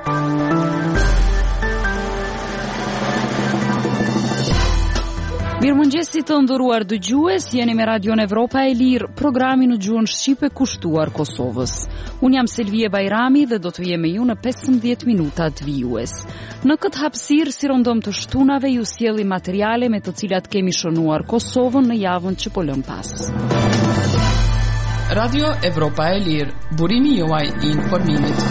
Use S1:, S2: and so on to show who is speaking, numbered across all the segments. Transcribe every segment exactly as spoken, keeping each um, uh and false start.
S1: Mirëmëngjesit të nderuar dëgjues, jeni me Radion Evropa e Lirë, programi në gjuhën shqipe kushtuar Kosovës. Unë jam Selvie Bajrami dhe do të jem me ju në pesëmbëdhjetë minuta të vijues. Në këtë hapësirë, si rondom të shtunave, ju sjellim materiale me të cilat kemi shënuar Kosovën në javën që po lëm pas.
S2: Radio Evropa e Lirë, burimi juaj i informimit.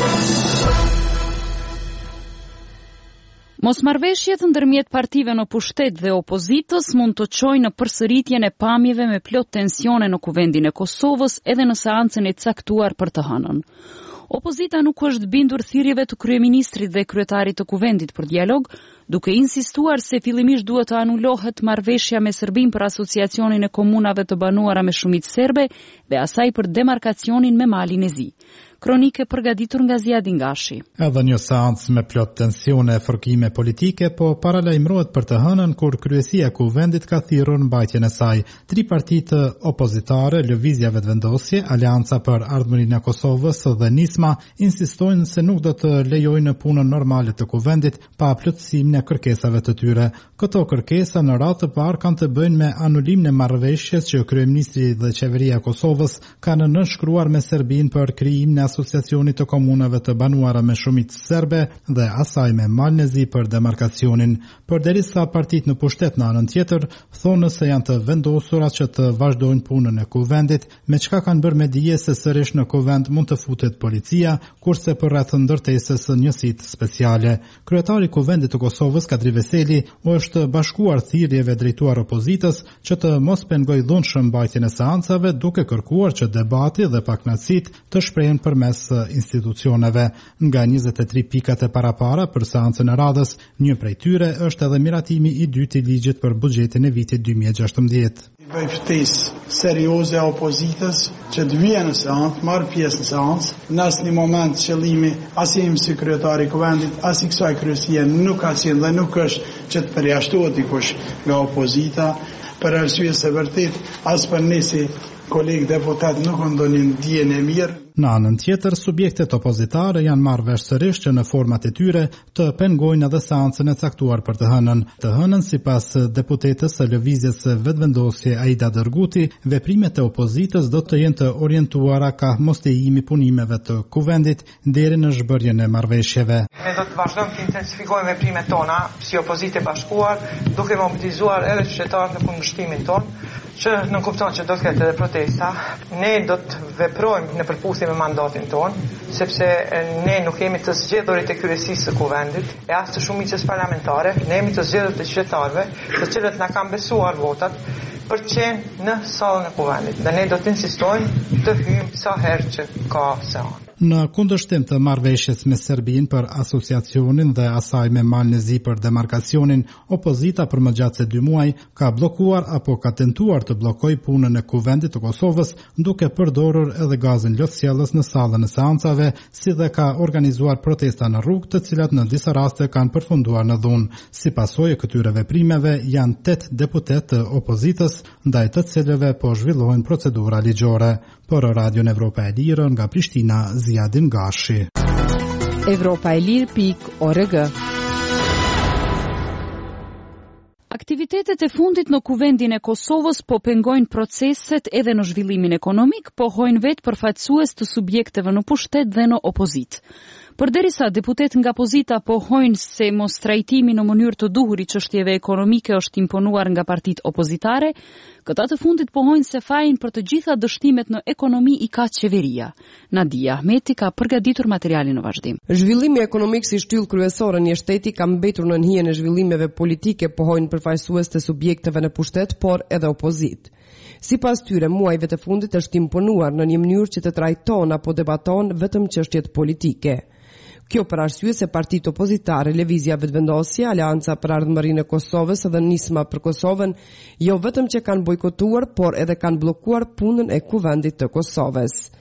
S1: Mosmarrveshjet ndërmjet partive në pushtet dhe opozitës mund të çojë në përsëritjen e pamjeve me plot tensione në kuvendin e Kosovës edhe në seancën e caktuar për të hënën. Opozita nuk është bindur thirrjeve të kryeministrit dhe kryetarit të kuvendit për dialog, duke insistuar se fillimisht duhet të anulohet marrëveshja me Serbinë për asociacionin e komunave të banuara me shumicë serbe dhe asaj për demarkacionin me malin e Zi. Kronike përgatitur nga Zjadin Gashi.
S3: Edhe një seancë me plot tensione e forkime politike, po paralajmërohet për të hënën kur kryesia e kuvendit ka thirrur mbajtjen e saj. Tri partitë opozitare, Lëvizja Vetëvendosje, Aleanca për Ardhmërinë e Kosovës dhe Nisma insistojnë se nuk do të lejojnë punën normale të kuvendit pa plotësimin e kërkesave të tyre. Këto kërkesa në radhë të parë kanë të bëjnë me anulimin e marrëveshjes që kryeministri dhe qeveria e Kosovës kanë nënshkruar me Serbinë për krijimin e asociacionit të komunave të banuara me shumicë serbe dhe asaj me malin e Zi për demarkacionin. Përderisa partitë në pushtet në anën tjetër thonë se janë të vendosura që të vazhdojnë punën e kuvendit, me çka kanë bërë me dije se sërish në kuvend mund të futet policia, kurse për rreth ndërtesës njësitë speciale. Kryetari i kuvendit të Kosovës, Kadri Veseli, u është bashkuar thirrjeve drejtuar opozitës që të mos pengojë dhunshëm mbajtjen e seancave, duke kërkuar që debati dhe pakënaqësitë të shprehen për mes institucioneve. Nga njëzet e tri pikat e parapara për seancën e radhës, një prej tyre është edhe miratimi i dytë i ligjit për buxhetin e vitit dy mijë e gjashtëmbëdhjetë.
S4: Bëj ftesë serioze opozitës që të vijë në seancë, marrë pjesë në seancë. Në asnjë moment qëllimi as i si kryetari i kuvendit, as i kësaj kryesie nuk ka qenë dhe nuk është që të përjashtohet dikush nga opozita, për arsye se vërtet as për ne si kolegë deputat nuk ndonin dijen e mirë.
S3: Në anën tjetër, subjektet opozitare janë marrë vesh sërish që në format e tyre të pengojnë edhe seancën e caktuar për të hënën. Të hënën, sipas deputetës së Lëvizjes Vetëvendosje Aida Dërguti, veprimet e opozitës do të jenë të orientuara ka mosleimi punimeve të kuvendit deri në zhbërjen e marrëveshjeve.
S5: Ne do të vazhdojmë të intensifikojmë veprimet tona si opozitë e bashkuar, duke mobilizuar edhe qytetarët në kundërshtimin ton, që në kupton që do të ketë edhe protesta. Ne do të veprojmë në përputhje me mandatin ton, sepse ne nuk jemi të zgjedhurit e kryesisë së kuvendit, e as të shumicës parlamentare, ne jemi të zgjedhur të qytetarëve, të cilët na kanë besuar votat për të qenë në sallën e kuvendit. Dhe ne do të insistojmë të hyjmë sa herë që ka seancë.
S3: Në kundërshtim të marrëveshjes me Serbinë për asociacionin dhe asaj me malin e Zi për demarkacionin, opozita për më gjatë se dy muaj ka bllokuar apo ka tentuar të bllokojë punën e kuvendit të Kosovës, duke përdorur edhe gazin lotësjellës në sallën e seancave, si dhe ka organizuar protesta në rrugë, të cilat në disa raste kanë përfunduar në dhunë. Si pasojë këtyre veprimeve janë tetë deputet të opozitës, ndaj të cilëve po zhvillohen procedura ligjore. Për Radion Evropa e Lirë nga Prishtina, Zjadin Gashi.
S1: Evropa e Lirë pik org. Aktivitetet e fundit në kuvendin e Kosovës po pengojnë proceset edhe në zhvillimin ekonomik, po hojnë vetë përfaqësues të subjekteve në pushtet dhe në opozit. Përderisa deputet nga opozita pohojnë se mos trajtimi në mënyrë të duhur i çështjeve ekonomike është imponuar nga partitë opozitare, këta të fundit pohojnë se fajin për të gjitha dështimet në ekonomi i ka qeveria. Nadia Ahmeti ka përgatitur materialin në vazhdim.
S6: Zhvillimi ekonomik si shtyllë kryesore në shteti ka mbetur në hijen e zhvillimeve politike, pohojnë përfaqësues të subjekteve në pushtet, por edhe opozit. Sipas tyre, muajve të fundit është imponuar në një mënyrë që të trajton apo debaton vetëm çështjet politike. Kjo për arsye se partitë opozitare, Lëvizja Vetëvendosje, Aleanca për Ardhmërinë e Kosovës dhe Nisma për Kosovën, jo vetëm që kanë bojkotuar, por edhe kanë bllokuar punën e kuvendit të Kosovës.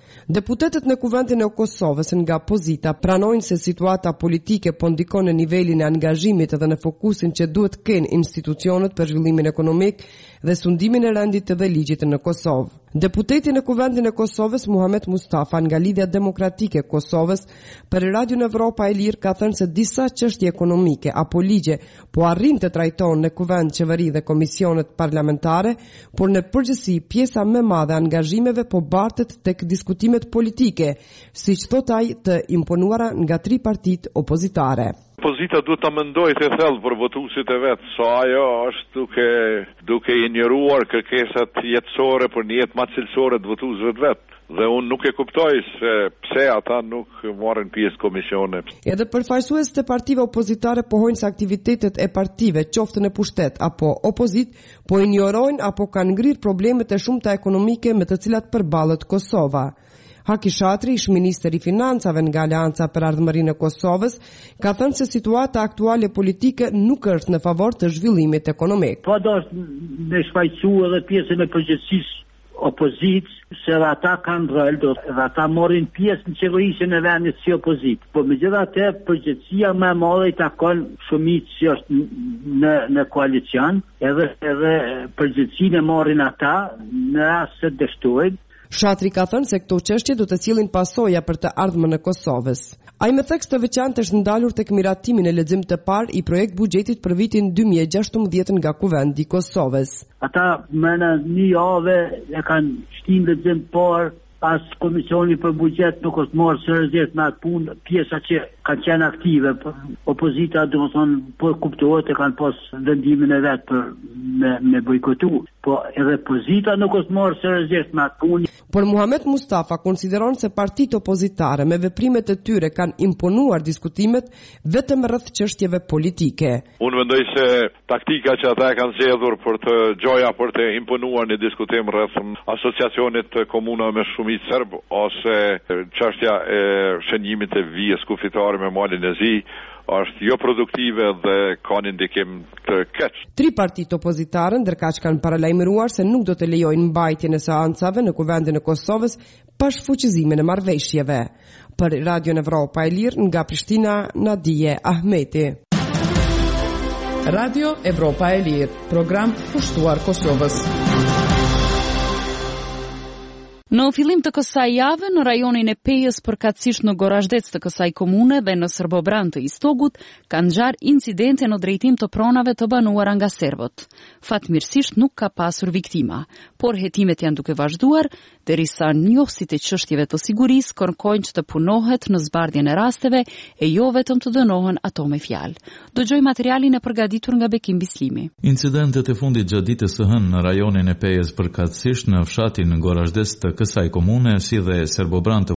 S6: Deputetët në Kuvendin e Kosovës nga Pozita pranojnë se situata politike po ndikon në nivelin e angazhimit dhe në fokusin që duhet kenë institucionet për zhvillimin ekonomik dhe sundimin e rendit dhe ligjit në Kosovë. Deputeti në Kuvendin e Kosovës Muhamet Mustafa nga Lidhja Demokratike e Kosovës për Radion Evropa e Lirë ka thënë se disa çështje ekonomike apo ligje po arrin të trajtohen në Kuvend, qeveri dhe komisionet parlamentare, por në përgjithësi pjesa më e madhe e angazhimeve po bartet tek diskutimet politike, siç thot ai, të imponuara nga tri partitë opozitare.
S7: Opozita duhet ta mendojë të thellë për votuesit e vet, so ajo është duke duke injoruar kërkesat jetësore për një jetë më cilësore të votuesve të vet. Dhe unë nuk e kuptoj se pse ata nuk marrin pjesë komisione.
S6: Edhe përfaqësues të partive opozitare pohojnë se aktivitetet e partive, qoftë në pushtet apo opozit, po injorojnë apo kanë ngrirë problemet e shumta ekonomike me të cilat përballet Kosova. Haki Shatri, ish ministër i financave nga Aleanca për Ardhmërinë e Kosovës, ka thënë se situata aktuale politike nuk është në favor të zhvillimit ekonomik.
S8: Po do të shfaqësu edhe pjesën e përgjithësisë opozit, se ata kanë rol, do dhe ata morin pjesë në qeverisjen e vendit si opozit. Po megjithatë, përgjithësia më e madhe i takon shumicës që është në në koalicion, edhe edhe përgjithësinë e marrin ata në rast se dështojnë.
S6: Shatri ka thënë se këto çështje do të sillin pasoja për të ardhmen e Kosovës. Ai me tekst të veçantë është ndalur tek miratimin e leximit të parë i projekt buxhetit për vitin dy mijë e gjashtëmbëdhjetë nga Kuvendi i Kosovës.
S8: Ata më në një javë e kanë shtim lexim parë, as komisioni për buxhet nuk është marrë seriozisht me atë punë, pjesa që kanë qenë aktive, opozita do të thonë po kuptohet e kanë pas vendimin e vet për me, me bojkotu, po edhe opozita nuk është marrë seriozisht me atë punë.
S6: Por Muhamet Mustafa konsideron se partitë opozitare me veprimet e tyre kanë imponuar diskutimet vetëm rreth çështjeve politike.
S7: Unë mendoj se taktika që ata kanë zgjedhur për të gjoja për të imponuar një diskutim rreth asociacionit të komunave me shumicë serb ose çështja e shënjimit të vijës kufitare me malin e zi është jo produktive dhe ka një ndikim të keq.
S6: Tri partitë opozitare ndërkaq kanë paralajmëruar se nuk do të lejojnë mbajtjen e seancave në Kuvendin e Kosovës pa shfuqizimin e marrëveshjeve. Për Radion Evropa e Lirë nga Prishtina, Nadije Ahmeti.
S2: Radio Evropa e Lirë, program pushtuar Kosovës.
S1: Në fillim të kësaj jave, në rajonin e Pejës përkatësisht në Gorazhdec të kësaj komune dhe në Srbobran të Istogut, kanë ngjarë incidente në drejtim të pronave të banuara nga serbët. Fatmirësisht nuk ka pasur viktima, por hetimet janë duke vazhduar, derisa njohësit e çështjeve të sigurisë kërkojnë që të punohet në zbardhjen e rasteve e jo vetëm të dënohen ato me fjalë. Dëgjoj materialin e përgatitur nga Bekim Bislimi.
S9: Incidentet e fundit gjatë ditës së hënë në rajonin e Pejës përkatësisht në fshatin Gorazhdec të kësaj komune, si dhe Serbobran të